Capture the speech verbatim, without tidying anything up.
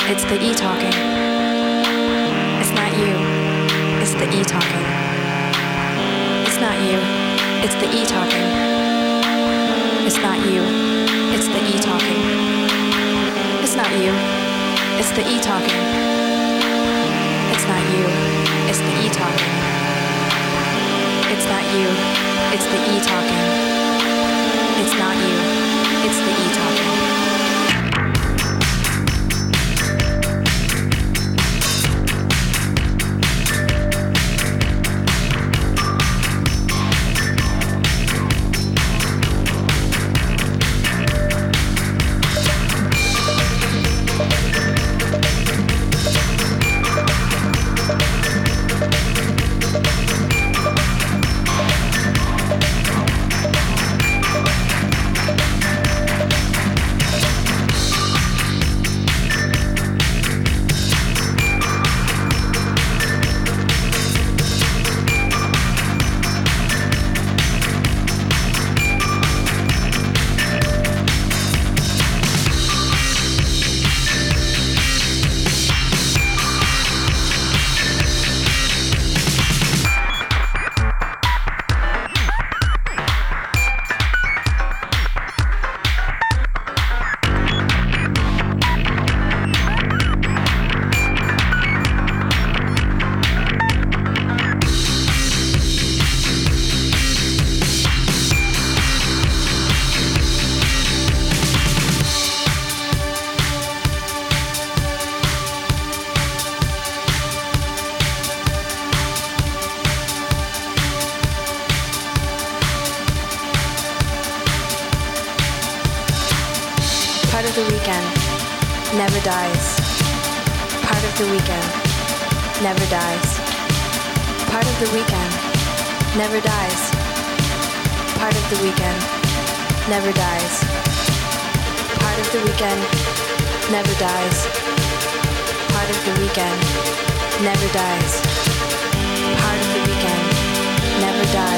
It's the E talking. It's not you. It's the E talking. It's not you. It's the E talking. It's not you. It's the E talking. It's not you. It's the E talking. It's not you. It's the E talking. It's not you. It's the E talking. It's not you. It's the E talking. Part of the weekend never dies. Part of the weekend never dies. Part of the weekend never dies. Part of the weekend never dies. Part of the weekend never dies. Part of the weekend never dies. Part of the weekend never dies.